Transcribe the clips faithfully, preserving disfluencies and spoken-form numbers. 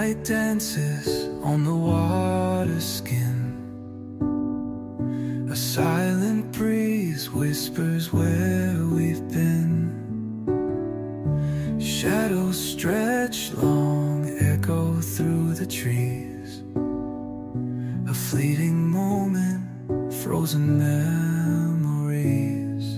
light dances on the water skin. A silent breeze whispers where we've been. Shadows stretch long, echo through the trees. A fleeting moment, frozen memories.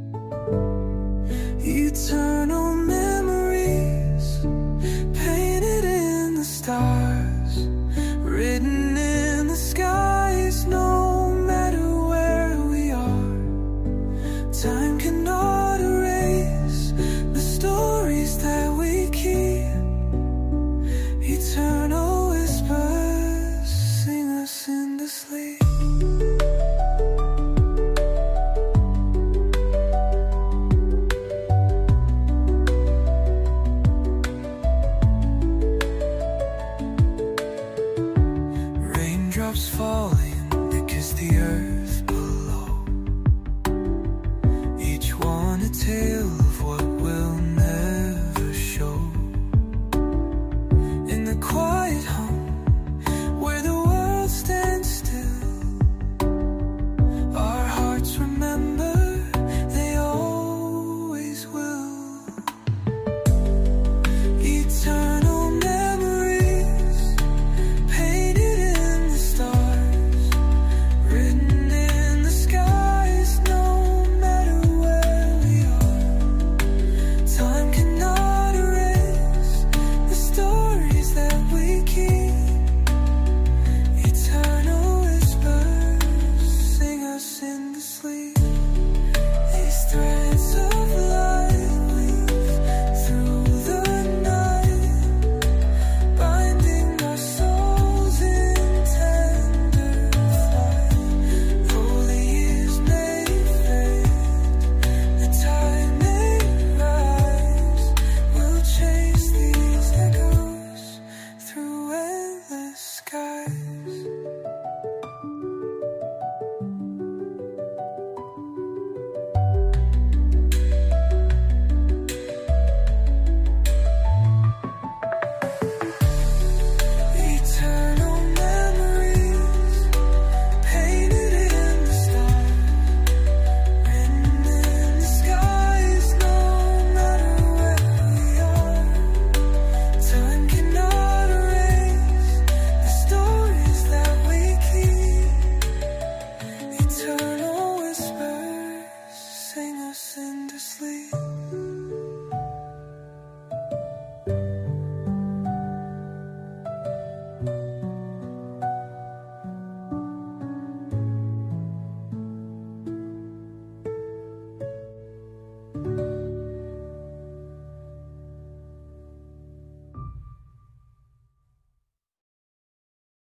Eternal memories, painted in the stars, written in the skies. No matter where we are, time cannot erase the stories that we keep. Eternal